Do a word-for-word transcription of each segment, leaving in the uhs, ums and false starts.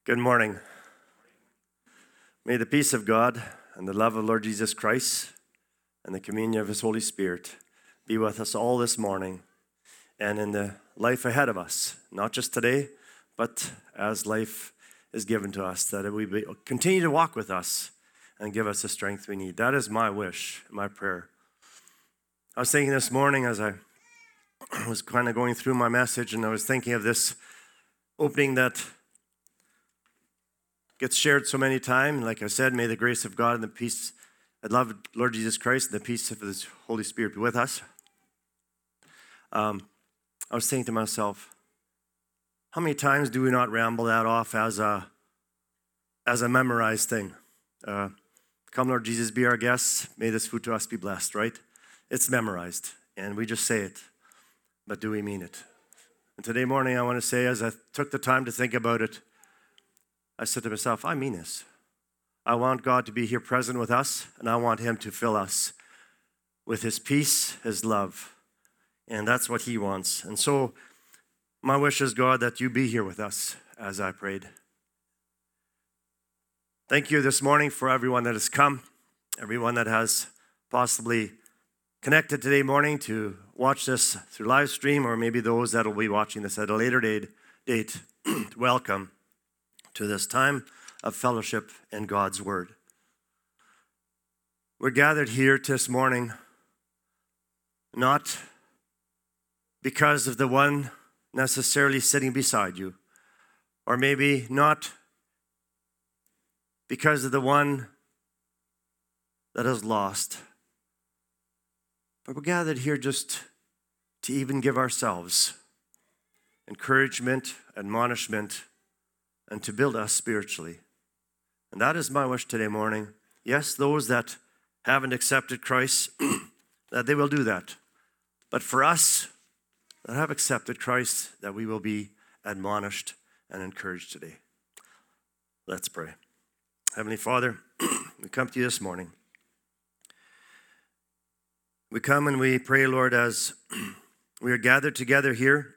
Good morning. May the peace of God and the love of Lord Jesus Christ and the communion of His Holy Spirit be with us all this morning and in the life ahead of us, not just today, but as life is given to us, that it will be, continue to walk with us and give us the strength we need. That is my wish, my prayer. I was thinking this morning as I was kind of going through my message, and I was thinking of this opening that gets shared so many times. Like I said, may the grace of God and the peace, I love Lord Jesus Christ and the peace of His Holy Spirit be with us. Um, I was thinking to myself, how many times do we not ramble that off as a as a memorized thing? Uh, Come, Lord Jesus, be our guest. May this food to us be blessed, right? It's memorized, and we just say it, but do we mean it? And today morning, I want to say, as I took the time to think about it, I said to myself, I mean this. I want God to be here present with us, and I want Him to fill us with His peace, His love, and that's what He wants. And so my wish is, God, that you be here with us as I prayed. Thank you this morning for everyone that has come, everyone that has possibly connected today morning to watch this through live stream, or maybe those that will be watching this at a later date. date. Welcome to this time of fellowship in God's Word. We're gathered here this morning not because of the one necessarily sitting beside you, or maybe not because of the one that is lost, but we're gathered here just to even give ourselves encouragement, admonishment, and to build us spiritually. And that is my wish today morning. Yes, those that haven't accepted Christ, that they will do that. But for us that have accepted Christ, that we will be admonished and encouraged today. Let's pray. Heavenly Father, we come to you this morning. We come and we pray, Lord, as we are gathered together here.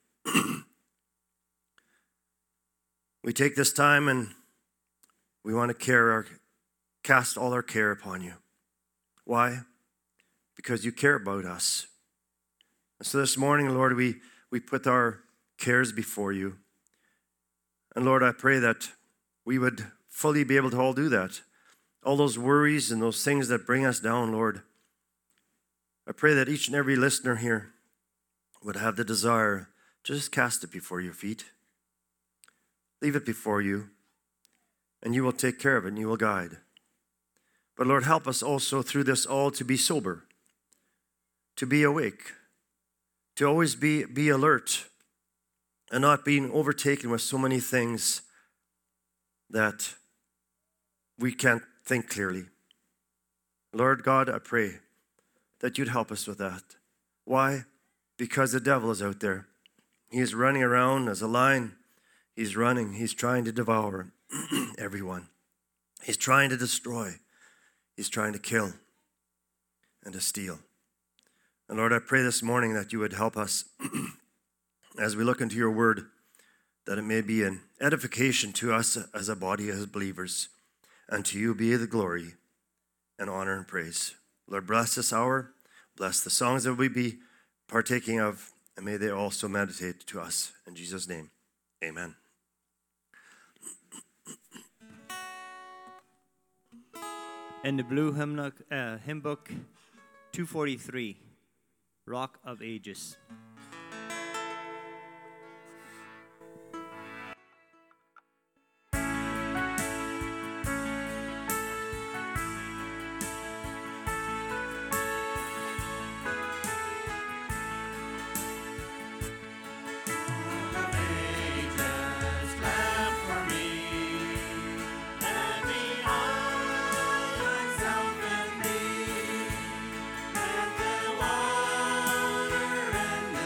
We take this time and we want to care our, cast all our care upon you. Why? Because you care about us. And so this morning, Lord, we, we put our cares before you. And Lord, I pray that we would fully be able to all do that. All those worries and those things that bring us down, Lord, I pray that each and every listener here would have the desire to just cast it before your feet. Leave it before you, and you will take care of it, and you will guide. But Lord, help us also through this all to be sober, to be awake, to always be, be alert, and not being overtaken with so many things that we can't think clearly. Lord God, I pray that you'd help us with that. Why? Because the devil is out there. He is running around as a lion. He's running. He's trying to devour everyone. He's trying to destroy. He's trying to kill and to steal. And Lord, I pray this morning that you would help us as we look into your word, that it may be an edification to us as a body, as believers, and to you be the glory and honor and praise. Lord, bless this hour, bless the songs that we be partaking of, and may they also meditate to us. In Jesus' name, amen. In the blue hymn, uh, hymn book, two forty-three, Rock of Ages. And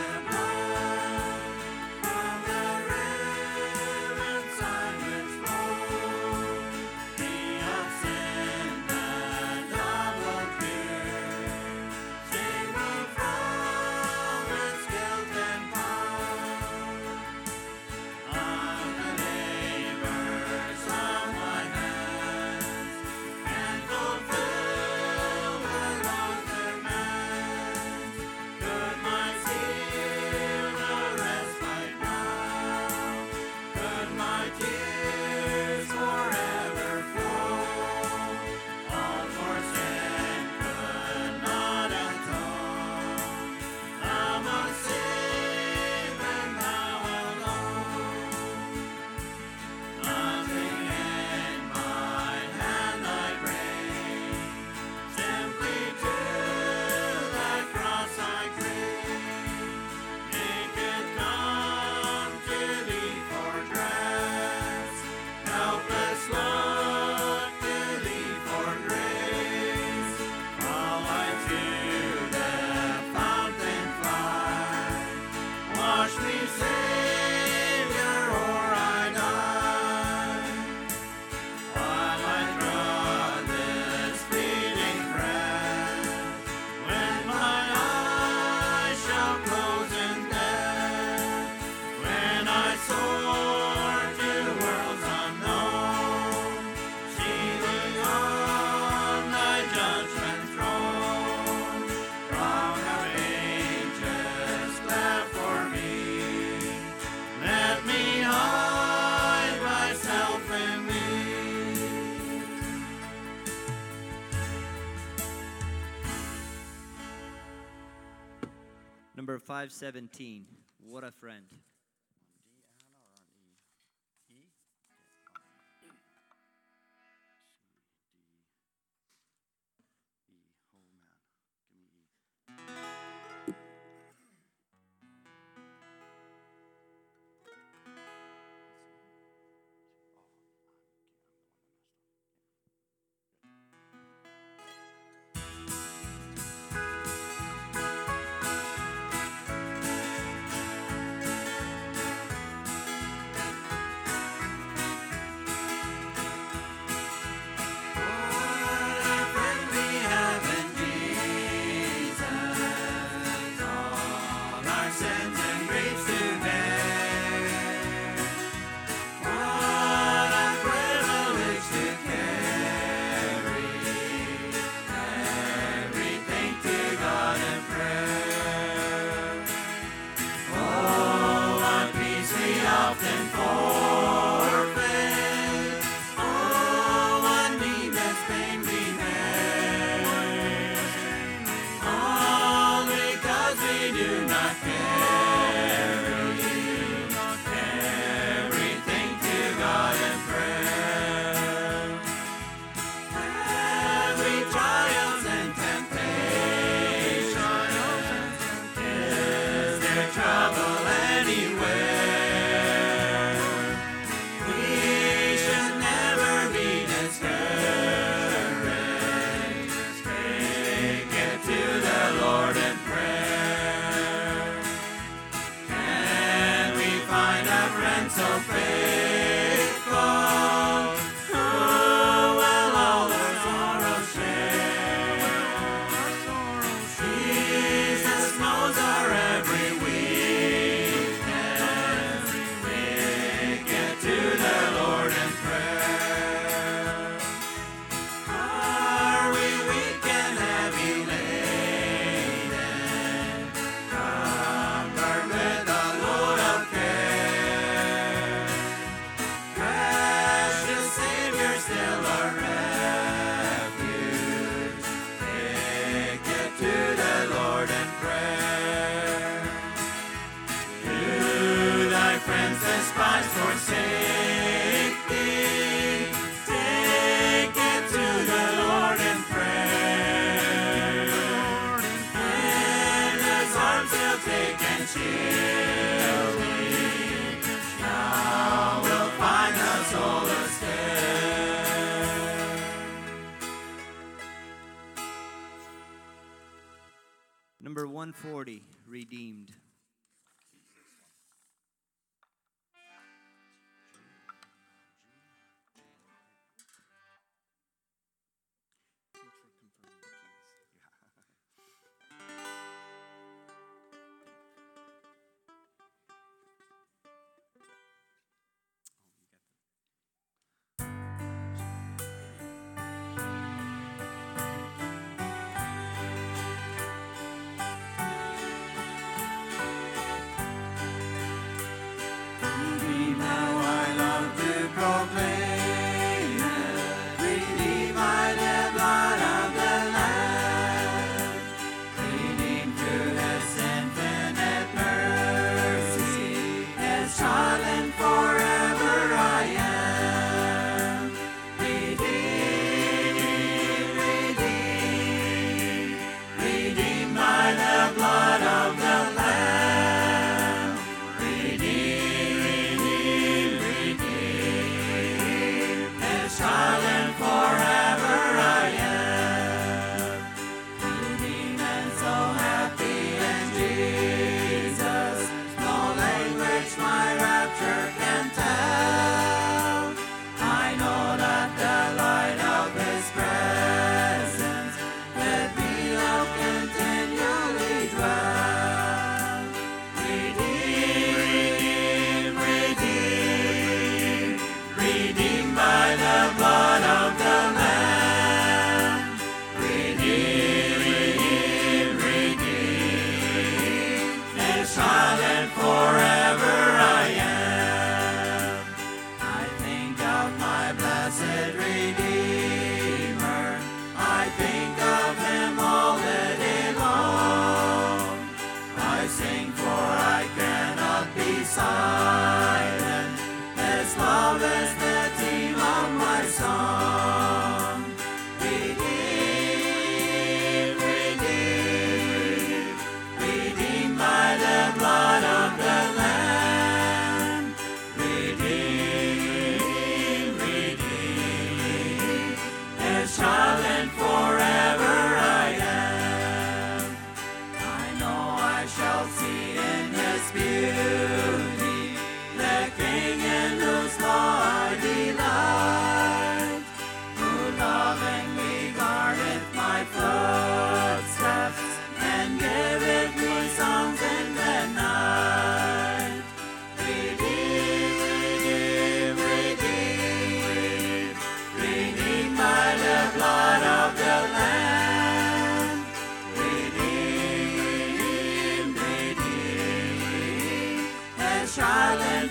Number five seventeen, What a Friend. Number one forty, Redeemed. Redeemed.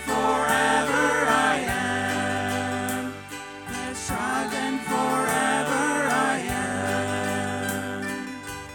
forever I am. This child and forever I am.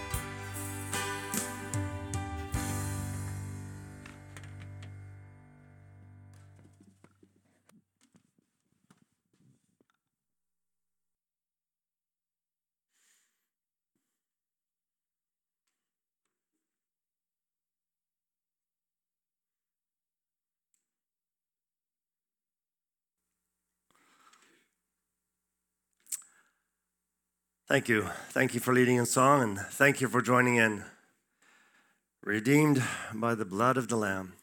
Thank you. Thank you for leading in song, and thank you for joining in. Redeemed by the blood of the Lamb.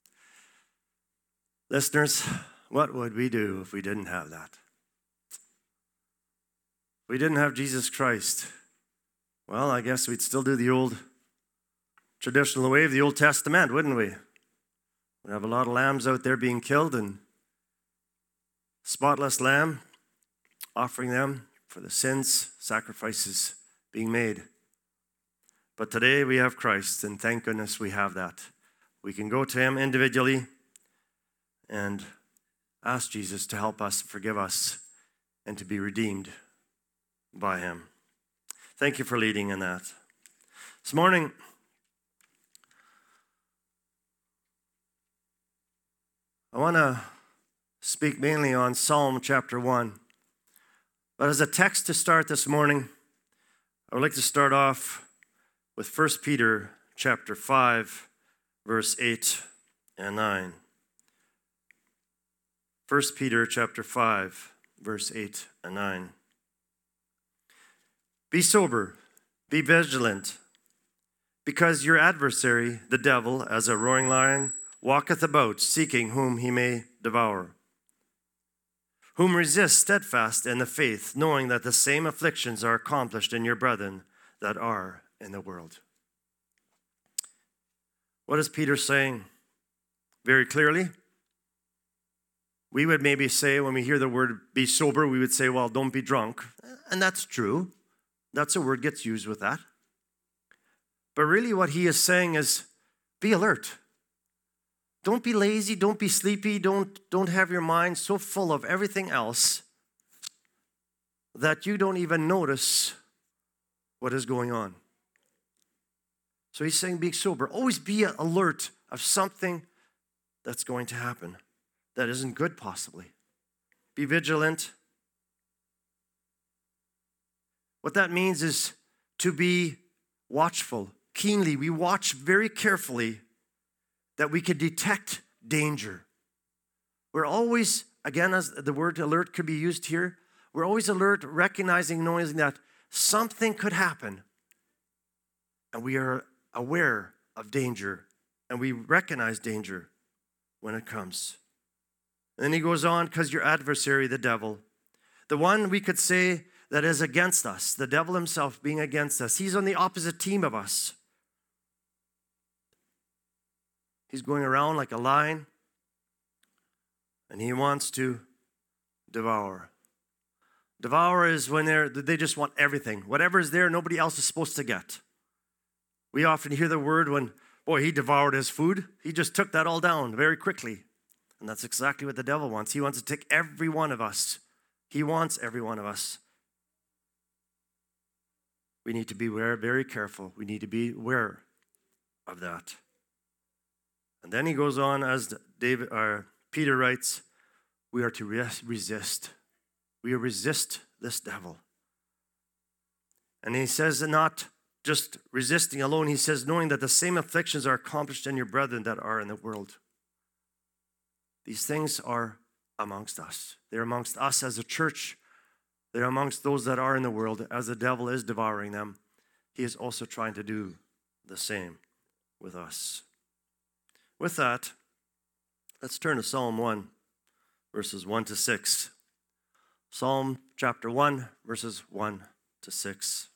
Listeners, what would we do if we didn't have that? If we didn't have Jesus Christ, well, I guess we'd still do the old traditional way of the Old Testament, wouldn't we? We'd have a lot of lambs out there being killed, and spotless lamb, offering them for the sins, sacrifices being made. But today we have Christ, and thank goodness we have that. We can go to him individually and ask Jesus to help us, forgive us, and to be redeemed by him. Thank you for leading in that. This morning, I want to speak mainly on Psalm chapter one. But as a text to start this morning, I would like to start off with First Peter chapter five, verse eight and nine. First Peter chapter five, verse eight and nine. Be sober, be vigilant, because your adversary, the devil, as a roaring lion, walketh about, seeking whom he may devour. Whom resist steadfast in the faith, knowing that the same afflictions are accomplished in your brethren that are in the world. What is Peter saying? Very clearly, we would maybe say, when we hear the word be sober, we would say, well, don't be drunk. And that's true. That's a word gets used with that. But really what he is saying is, be alert. Don't be lazy, don't be sleepy, don't, don't have your mind so full of everything else that you don't even notice what is going on. So he's saying be sober. Always be alert of something that's going to happen that isn't good possibly. Be vigilant. What that means is to be watchful, keenly. We watch very carefully that we could detect danger. We're always, again, as the word alert could be used here, we're always alert, recognizing, knowing that something could happen. And we are aware of danger, and we recognize danger when it comes. And then he goes on, because your adversary, the devil, the one we could say that is against us, the devil himself being against us, he's on the opposite team of us. He's going around like a lion, and he wants to devour. Devour is when they're, they just want everything. Whatever is there, nobody else is supposed to get. We often hear the word when, boy, he devoured his food. He just took that all down very quickly. And that's exactly what the devil wants. He wants to take every one of us. He wants every one of us. We need to be very careful. We need to be aware of that. And then he goes on, as David or Peter writes, we are to resist. We resist this devil. And he says not just resisting alone, he says knowing that the same afflictions are accomplished in your brethren that are in the world. These things are amongst us. They're amongst us as a church. They're amongst those that are in the world. As the devil is devouring them, he is also trying to do the same with us. With that, let's turn to Psalm one, verses one to six. Psalm chapter one, verses one to six.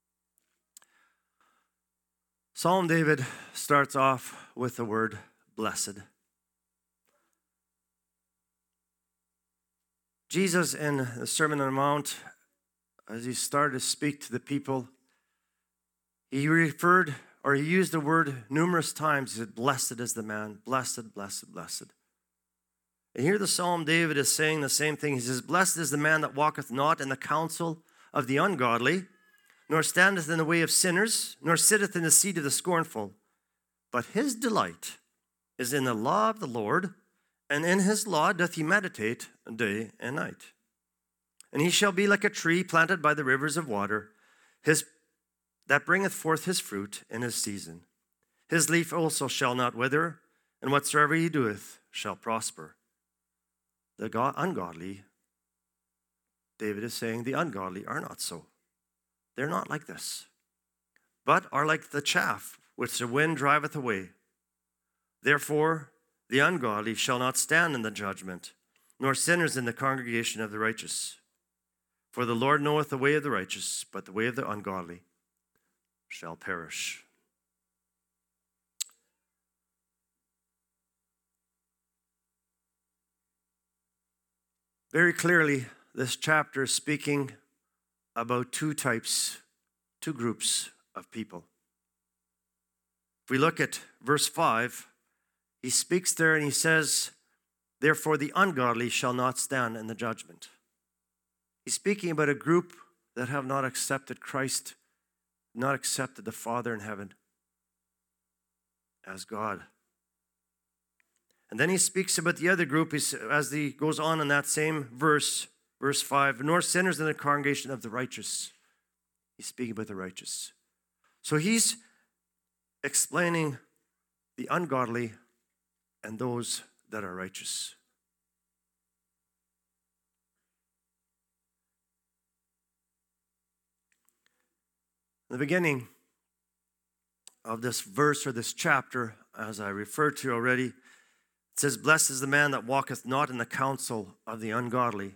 Psalm David starts off with the word blessed. Jesus, in the Sermon on the Mount, as he started to speak to the people, he referred or he used the word numerous times. He said, blessed is the man, blessed, blessed, blessed. And here the Psalm David is saying the same thing. He says, blessed is the man that walketh not in the counsel of the ungodly, nor standeth in the way of sinners, nor sitteth in the seat of the scornful. But his delight is in the law of the Lord, and in his law doth he meditate day and night. And he shall be like a tree planted by the rivers of water, his that bringeth forth his fruit in his season. His leaf also shall not wither, and whatsoever he doeth shall prosper. The God, ungodly, David is saying, the ungodly are not so. They're not like this, but are like the chaff which the wind driveth away. Therefore, the ungodly shall not stand in the judgment, nor sinners in the congregation of the righteous. For the Lord knoweth the way of the righteous, but the way of the ungodly shall perish. Very clearly, this chapter is speaking about two types, two groups of people. If we look at verse five, he speaks there and he says, therefore the ungodly shall not stand in the judgment. He's speaking about a group that have not accepted Christ, not accepted the Father in heaven as God. And then he speaks about the other group as he goes on in that same verse, verse five, nor sinners in the congregation of the righteous. He's speaking about the righteous. So he's explaining the ungodly and those that are righteous. In the beginning of this verse or this chapter, as I referred to already, it says, blessed is the man that walketh not in the counsel of the ungodly.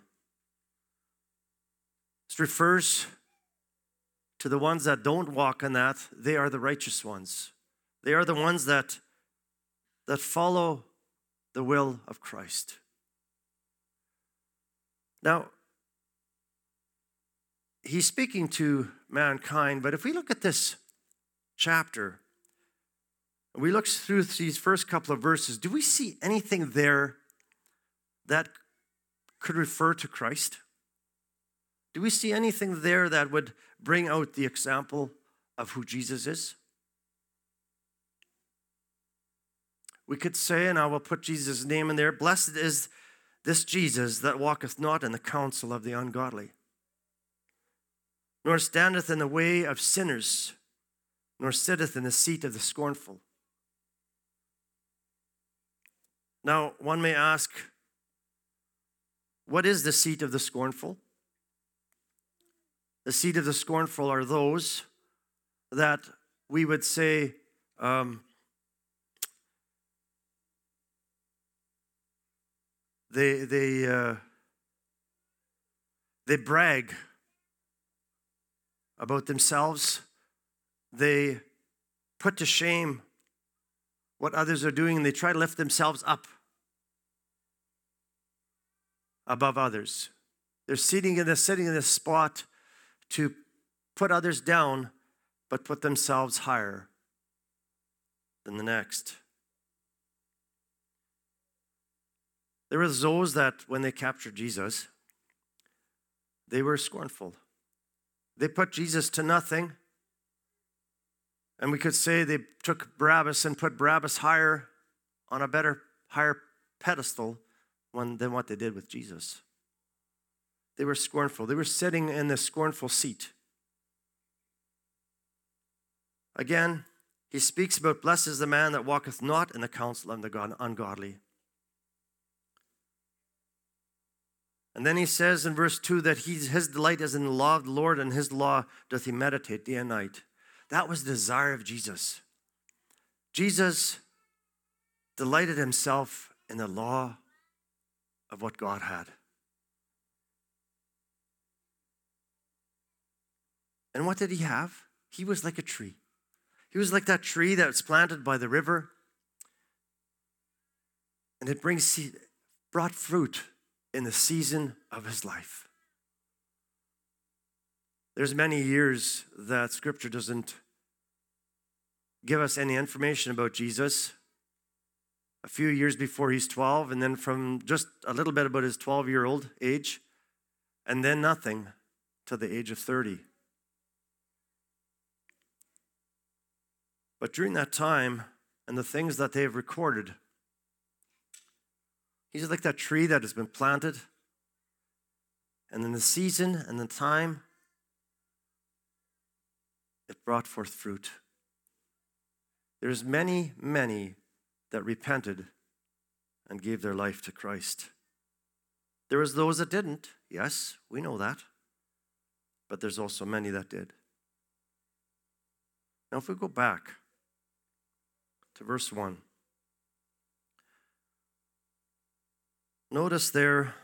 This refers to the ones that don't walk in that. They are the righteous ones. They are the ones that, that follow the will of Christ. Now, he's speaking to mankind, but if we look at this chapter, we look through these first couple of verses, do we see anything there that could refer to Christ? Do we see anything there that would bring out the example of who Jesus is? We could say, and I will put Jesus' name in there, blessed is this Jesus that walketh not in the counsel of the ungodly, nor standeth in the way of sinners, nor sitteth in the seat of the scornful. Now, one may ask, what is the seat of the scornful? The seat of the scornful are those that we would say, um, they they uh, they brag about themselves. They put to shame what others are doing, and they try to lift themselves up above others. They're sitting in this, sitting in this spot to put others down, but put themselves higher than the next. There were those that, when they captured Jesus, they were scornful. They put Jesus to nothing. And we could say they took Barabbas and put Barabbas higher on a better, higher pedestal than what they did with Jesus. They were scornful. They were sitting in the scornful seat. Again, he speaks about, blessed is the man that walketh not in the counsel of the ungodly. And then he says in verse two that he, his delight is in the law of the Lord, and his law doth he meditate day and night. That was the desire of Jesus. Jesus delighted himself in the law of what God had. And what did he have? He was like a tree. He was like that tree that's planted by the river, and it brings brought fruit in the season of his life. There's many years that Scripture doesn't give us any information about Jesus. a few years before he's twelve, and then from just a little bit about his twelve-year-old age, and then nothing to the age of thirty. But during that time and the things that they have recorded, he's like that tree that has been planted, and in the season and the time, it brought forth fruit. There's many, many that repented and gave their life to Christ. There was those that didn't. Yes, we know that. But there's also many that did. Now, if we go back to verse one, notice there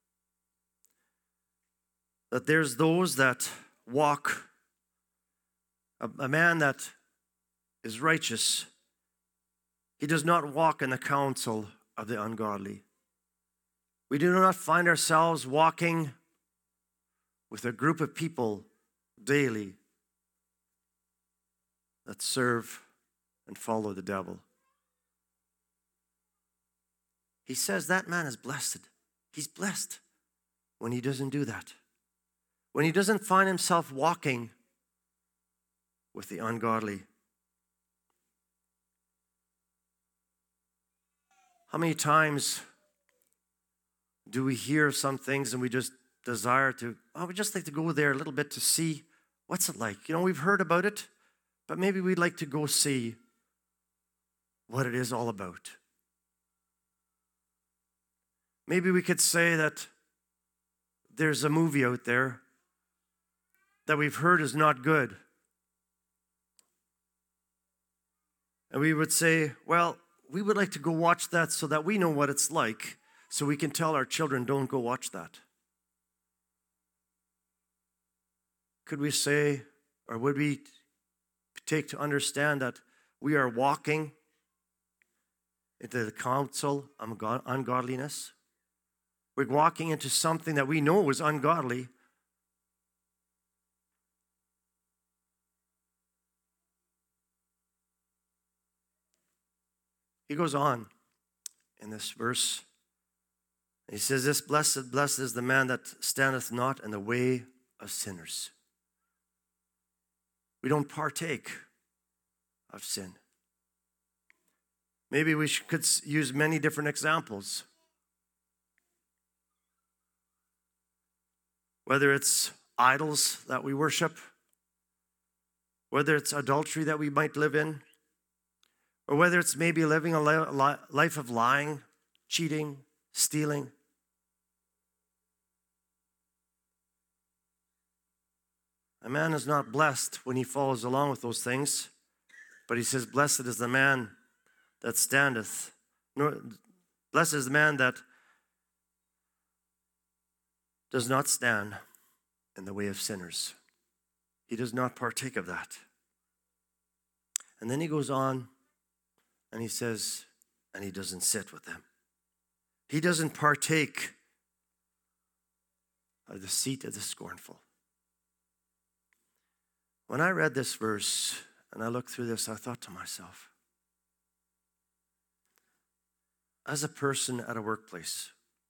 that there's those that walk, a, a man that is righteous, he does not walk in the counsel of the ungodly. We do not find ourselves walking with a group of people daily that serve and follow the devil. He says that man is blessed. He's blessed when he doesn't do that. When he doesn't find himself walking with the ungodly. How many times do we hear some things and we just desire to, oh, we just like to go there a little bit to see what's it like? You know, we've heard about it, but maybe we'd like to go see what it is all about. Maybe we could say that there's a movie out there that we've heard is not good. And we would say, well, we would like to go watch that so that we know what it's like, so we can tell our children, don't go watch that. Could we say, or would we take to understand that we are walking into the counsel of ungodliness? We're walking into something that we know is ungodly. He goes on in this verse. He says, this blessed, blessed is the man that standeth not in the way of sinners. We don't partake of sin. Maybe we could use many different examples. Whether it's idols that we worship, whether it's adultery that we might live in, or whether it's maybe living a life of lying, cheating, stealing. A man is not blessed when he follows along with those things, but he says, blessed is the man that standeth. Nor, blessed is the man that does not stand in the way of sinners. He does not partake of that. And then he goes on and he says, and he doesn't sit with them. He doesn't partake of the seat of the scornful. When I read this verse and I looked through this, I thought to myself, as a person at a workplace,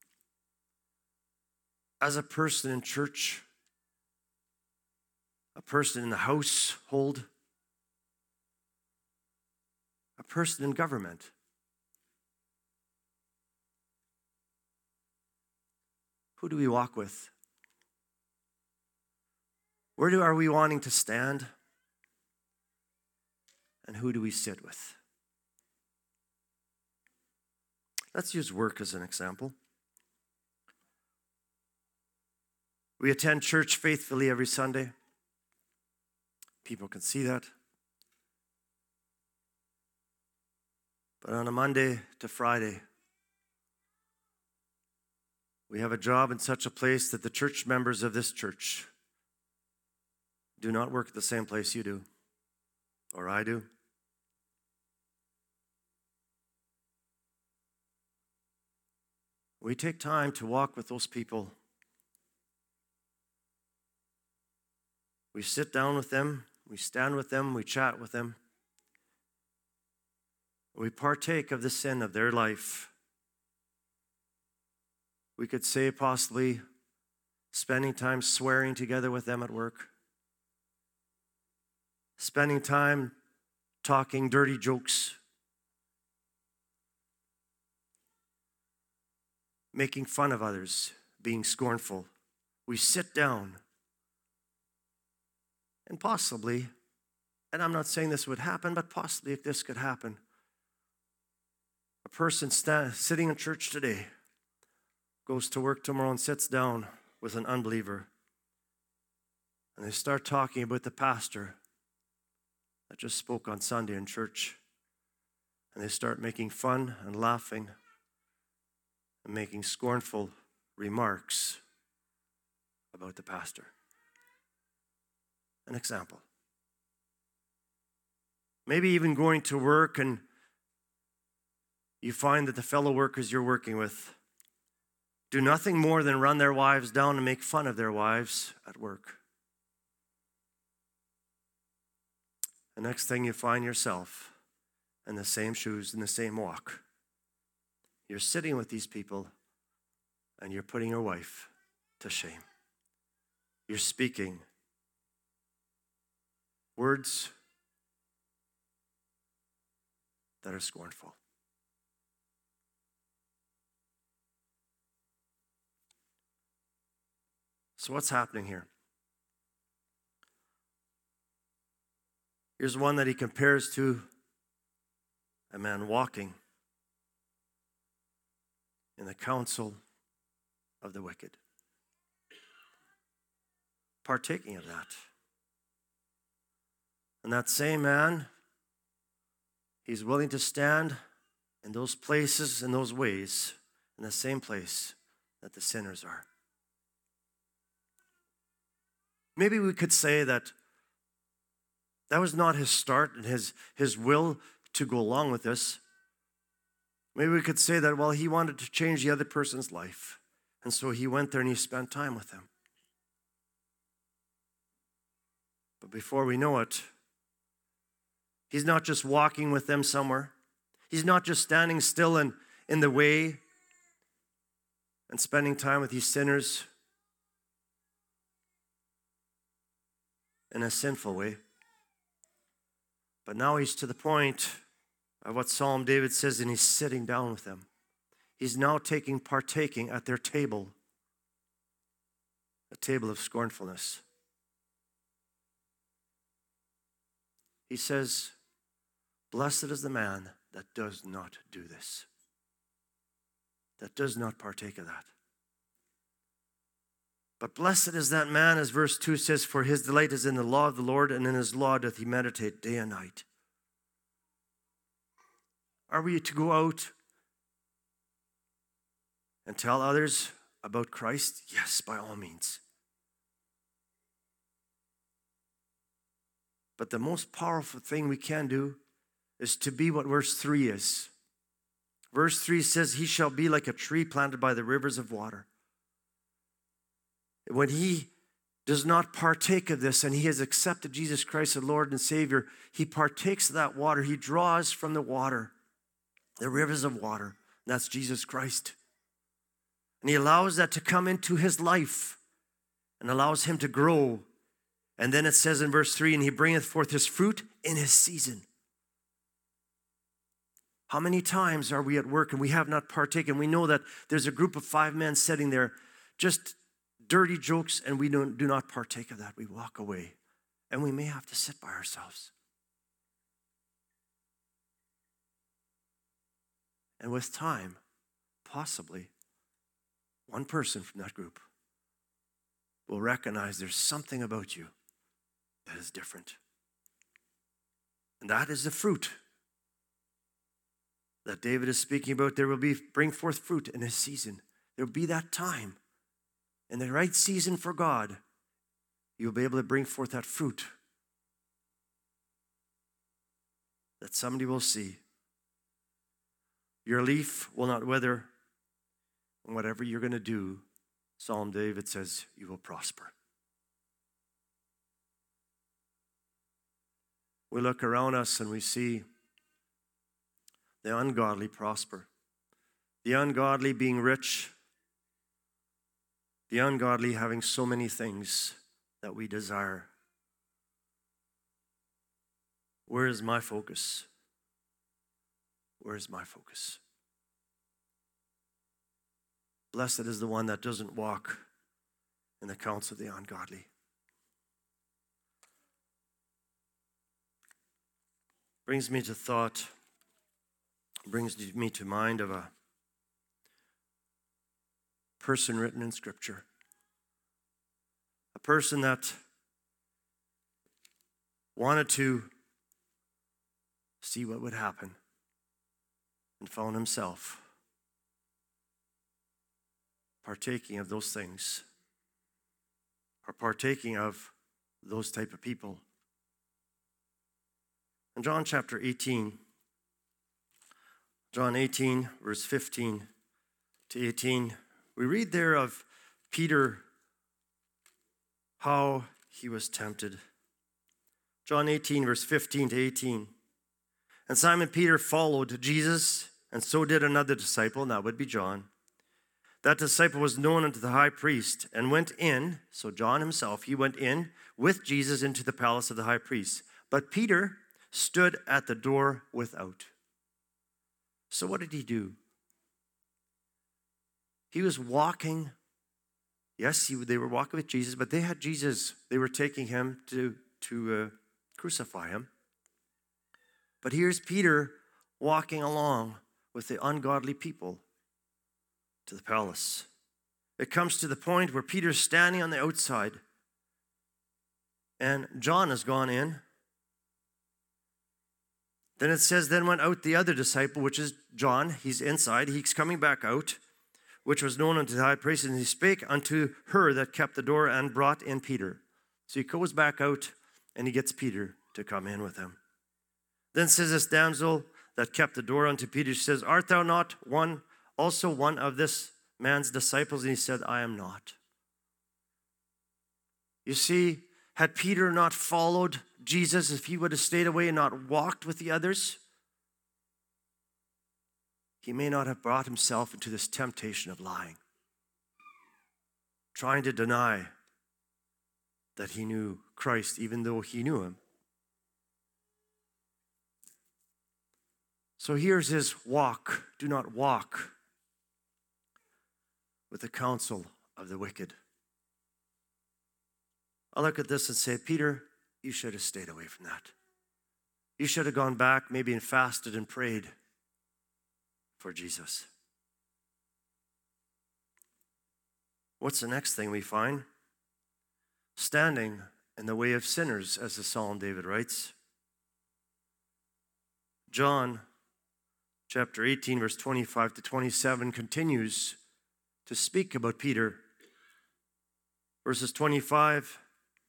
as a person in church, a person in the household, a person in government, who do we walk with? Where do, are we wanting to stand? And who do we sit with? Let's use work as an example. We attend church faithfully every Sunday. People can see that. But on a Monday to Friday, we have a job in such a place that the church members of this church do not work at the same place you do, or I do. We take time to walk with those people. We sit down with them, we stand with them, we chat with them. We partake of the sin of their life. We could say possibly spending time swearing together with them at work, spending time talking dirty jokes, making fun of others, being scornful. We sit down and possibly, and I'm not saying this would happen, but possibly if this could happen, a person stand, sitting in church today goes to work tomorrow and sits down with an unbeliever, and they start talking about the pastor that just spoke on Sunday in church, and they start making fun and laughing and making scornful remarks about the pastor. An example. Maybe even going to work and you find that the fellow workers you're working with do nothing more than run their wives down and make fun of their wives at work. The next thing you find yourself in the same shoes, in the same walk. You're sitting with these people and you're putting your wife to shame. You're speaking words that are scornful. So what's happening here? Here's one that he compares to a man walking in the counsel of the wicked. Partaking of that. And that same man, he's willing to stand in those places, in those ways, in the same place that the sinners are. Maybe we could say that that was not his start and his, his will to go along with this. Maybe we could say that, well, he wanted to change the other person's life. And so he went there and he spent time with them. But before we know it, he's not just walking with them somewhere. He's not just standing still in, in the way and spending time with these sinners in a sinful way. But now he's to the point of what Psalm David says, and he's sitting down with them. He's now taking, partaking at their table, a table of scornfulness. He says, blessed is the man that does not do this, that does not partake of that. But blessed is that man, as verse two says, for his delight is in the law of the Lord, and in his law doth he meditate day and night. Are we to go out and tell others about Christ? Yes, by all means. But the most powerful thing we can do is to be what verse three is. Verse three says, he shall be like a tree planted by the rivers of water. When he does not partake of this and he has accepted Jesus Christ as Lord and Savior, he partakes of that water. He draws from the water, the rivers of water. That's Jesus Christ. And he allows that to come into his life and allows him to grow. And then it says in verse three, and he bringeth forth his fruit in his season. How many times are we at work and we have not partaken? We know that there's a group of five men sitting there, just dirty jokes, and we don't, do not partake of that. We walk away, and we may have to sit by ourselves. And with time, possibly, one person from that group will recognize there's something about you that is different. And that is the fruit that David is speaking about. There will be, bring forth fruit in his season. There will be that time. In the right season for God, you'll be able to bring forth that fruit that somebody will see. Your leaf will not wither, and whatever you're going to do, Psalm David says, you will prosper. We look around us and we see the ungodly prosper. The ungodly being rich, the ungodly having so many things that we desire. Where is my focus? Where is my focus? Blessed is the one that doesn't walk in the counsel of the ungodly. Brings me to thought, brings me to mind of a person written in Scripture. A person that wanted to see what would happen and found himself partaking of those things, or partaking of those type of people. In John chapter eighteen, John eighteen, verse fifteen to eighteen, we read there of Peter, how he was tempted. John eighteen, verse fifteen to eighteen. And Simon Peter followed Jesus, and so did another disciple, and that would be John. That disciple was known unto the high priest, and went in, so John himself, he went in with Jesus into the palace of the high priest. But Peter stood at the door without. So what did he do? He was walking. Yes, he, they were walking with Jesus, but they had Jesus. They were taking him to, to uh, crucify him. But here's Peter walking along with the ungodly people to the palace. It comes to the point where Peter's standing on the outside, and John has gone in. Then it says, then went out the other disciple, which is John. He's inside. He's coming back out, which was known unto the high priest, and he spake unto her that kept the door, and brought in Peter. So he goes back out, and he gets Peter to come in with him. Then says this damsel that kept the door unto Peter, she says, art thou not one, also one of this man's disciples? And he said, I am not. You see, had Peter not followed Jesus, if he would have stayed away and not walked with the others, he may not have brought himself into this temptation of lying, trying to deny that he knew Christ, even though he knew him. So here's his walk. Do not walk with the counsel of the wicked. I look at this and say, Peter, you should have stayed away from that. You should have gone back maybe and fasted and prayed for Jesus. What's the next thing we find? Standing in the way of sinners, as the Psalm David writes. John chapter eighteen, verse twenty-five to twenty-seven continues to speak about Peter. Verses twenty-five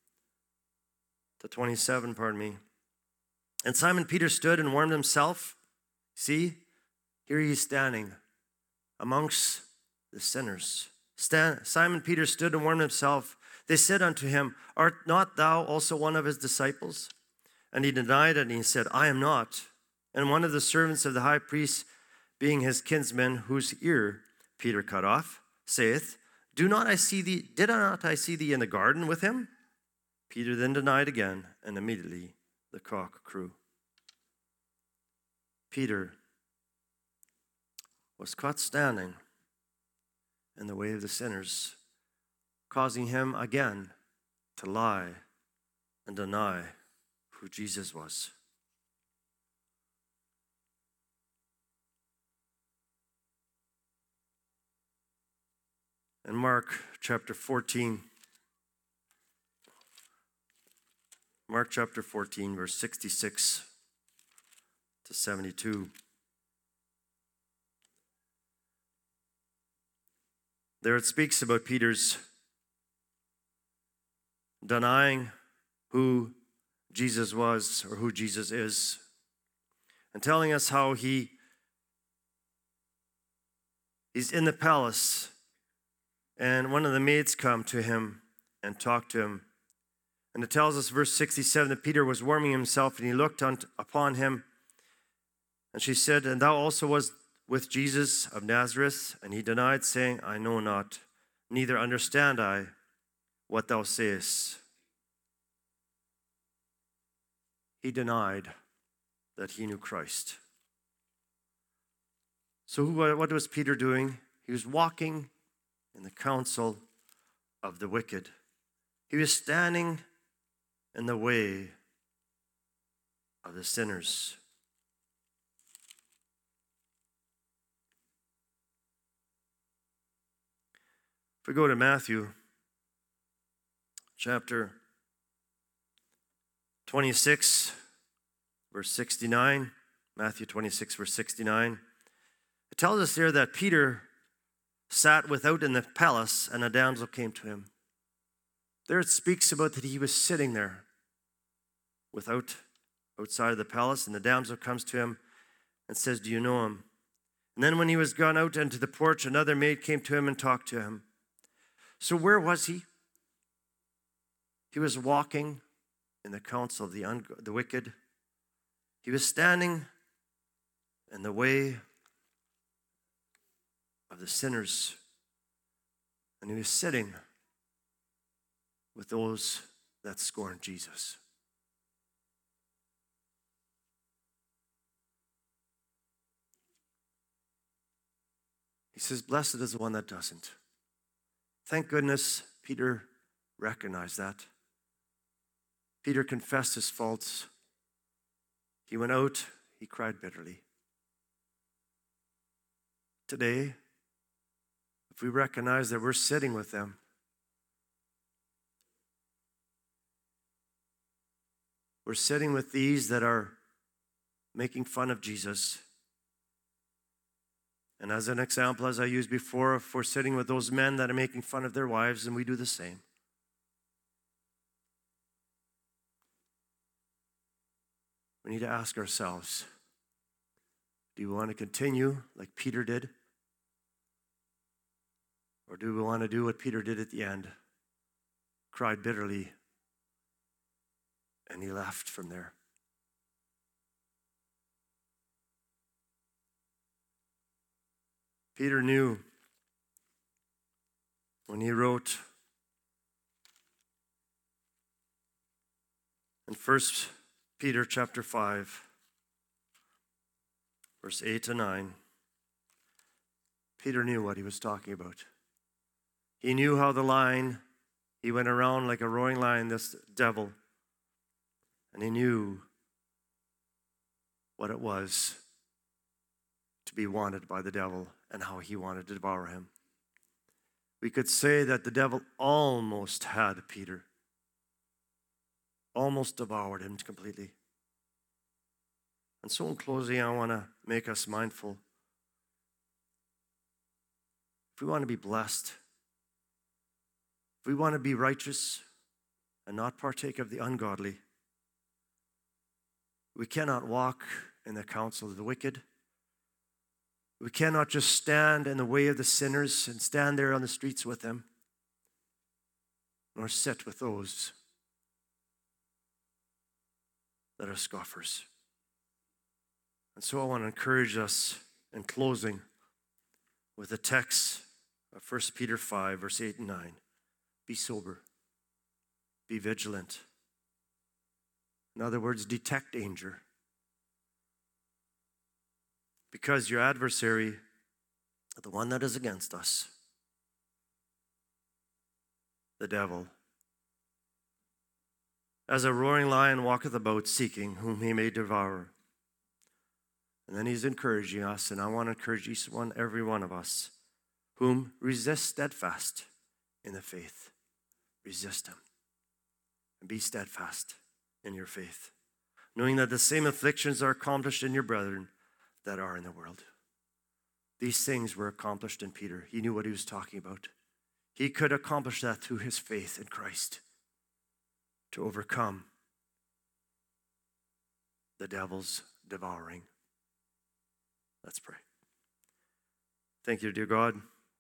to twenty-seven, pardon me. And Simon Peter stood and warmed himself. See, here he is standing amongst the sinners. Stan, Simon Peter stood and warmed himself. They said unto him, art not thou also one of his disciples? And he denied it, and he said, I am not. And one of the servants of the high priest, being his kinsman, whose ear Peter cut off, saith, Do not I see thee, did I not I see thee in the garden with him? Peter then denied again, and immediately the cock crew. Peter was caught standing in the way of the sinners, causing him again to lie and deny who Jesus was. In Mark chapter fourteen, Mark chapter fourteen, verse sixty-six to seventy-two. There it speaks about Peter's denying who Jesus was or who Jesus is, and telling us how he he's in the palace, and one of the maids come to him and talk to him. And it tells us, verse sixty-seven, that Peter was warming himself, and he looked on, upon him, And she said, And thou also wast with Jesus of Nazareth? And he denied, saying, I know not, neither understand I what thou sayest. He denied that he knew Christ. So what was Peter doing? He was walking in the counsel of the wicked. He was standing in the way of the sinners. If we go to Matthew chapter twenty-six, verse sixty-nine, Matthew twenty-six, verse sixty-nine, it tells us here that Peter sat without in the palace, and a damsel came to him. There it speaks about that he was sitting there without, outside of the palace, and the damsel comes to him and says, Do you know him? And then when he was gone out into the porch, another maid came to him and talked to him. So where was he? He was walking in the counsel of the, un- the wicked. He was standing in the way of the sinners. And he was sitting with those that scorn Jesus. He says, Blessed is the one that doesn't. Thank goodness Peter recognized that. Peter confessed his faults. He went out, he cried bitterly. Today, if we recognize that we're sitting with them, we're sitting with these that are making fun of Jesus. And as an example, as I used before, if we're sitting with those men that are making fun of their wives, and we do the same. We need to ask ourselves, do we want to continue like Peter did? Or do we want to do what Peter did at the end? Cried bitterly, and he left from there. Peter knew when he wrote in First Peter chapter five, verse eight to nine, Peter knew what he was talking about. He knew how the lion, he went around like a roaring lion, this devil, and he knew what it was to be wanted by the devil and how he wanted to devour him. We could say that the devil almost had Peter, almost devoured him completely. And so in closing, I want to make us mindful. If we want to be blessed, if we want to be righteous and not partake of the ungodly, we cannot walk in the counsel of the wicked. We cannot just stand in the way of the sinners and stand there on the streets with them, nor sit with those that are scoffers. And so I want to encourage us in closing with a text of First Peter five, verse eight and nine. Be sober. Be vigilant. In other words, detect danger. Because your adversary, the one that is against us, the devil, as a roaring lion walketh about seeking whom he may devour. And then he's encouraging us, and I want to encourage each one, every one of us, whom resist steadfast in the faith. Resist him. And be steadfast in your faith, knowing that the same afflictions are accomplished in your brethren that are in the world. These things were accomplished in Peter. He knew what he was talking about. He could accomplish that through his faith in Christ to overcome the devil's devouring. Let's pray. Thank you, dear God.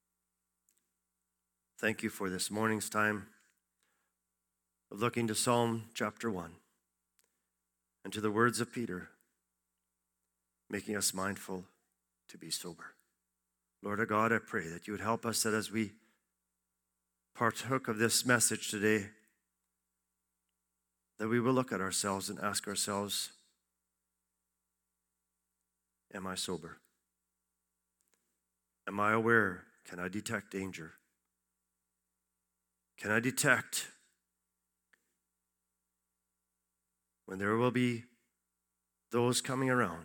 Thank you for this morning's time of looking to Psalm chapter one and to the words of Peter. making us mindful to be sober. Lord our God, I pray that you would help us that as we partook of this message today, that we will look at ourselves and ask ourselves, am I sober? Am I aware? Can I detect danger? Can I detect when there will be those coming around,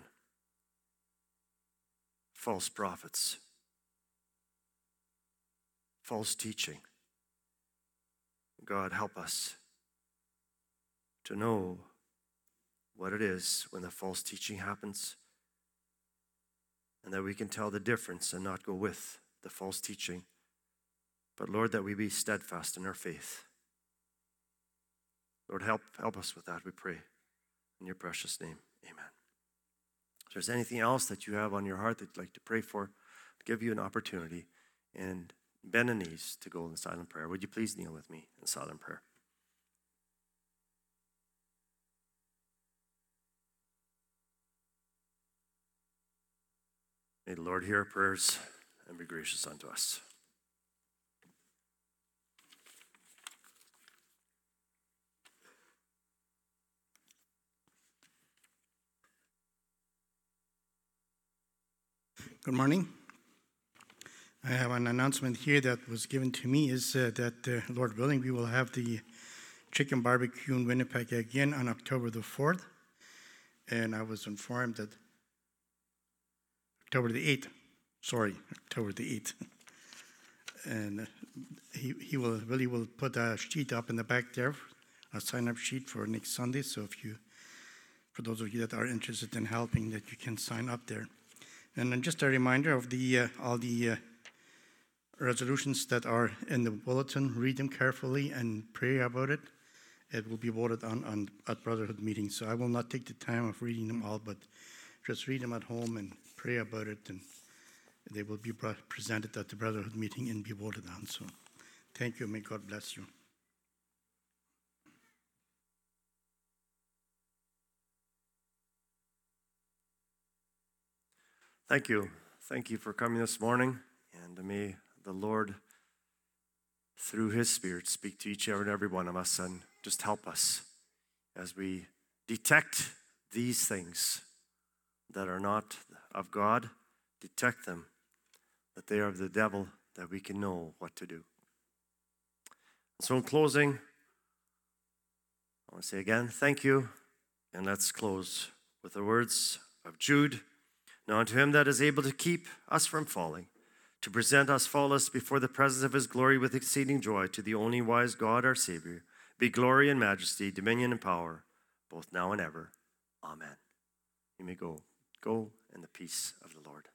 false prophets, false teaching? God, help us to know what it is when the false teaching happens, and that we can tell the difference and not go with the false teaching. But Lord, that we be steadfast in our faith. Lord, help, help us with that, we pray. In your precious name, amen. If there's anything else that you have on your heart that you'd like to pray for, I'll give you an opportunity. And bend the knees to go in silent prayer. Would you please kneel with me in silent prayer? May the Lord hear our prayers and be gracious unto us. Good morning. I have an announcement here that was given to me is uh, that, uh, Lord willing, we will have the chicken barbecue in Winnipeg again on October the fourth. And I was informed that October the eighth, sorry, October the eighth. And uh, he, he will really will put a sheet up in the back there, a sign-up sheet for next Sunday. So if you, for those of you that are interested in helping, that you can sign up there. And then just a reminder of the uh, all the uh, resolutions that are in the bulletin. Read them carefully and pray about it. It will be voted on, on at Brotherhood meetings. So I will not take the time of reading them all, but just read them at home and pray about it, and they will be presented at the Brotherhood meeting and be voted on. So thank you. May God bless you. Thank you. Thank you for coming this morning, and may the Lord, through his Spirit, speak to each and every one of us and just help us as we detect these things that are not of God, detect them, that they are of the devil, that we can know what to do. So in closing, I want to say again, thank you, and let's close with the words of Jude. Now unto him that is able to keep us from falling, to present us faultless before the presence of his glory with exceeding joy, to the only wise God our Savior, be glory and majesty, dominion and power, both now and ever. Amen. You may go. Go in the peace of the Lord.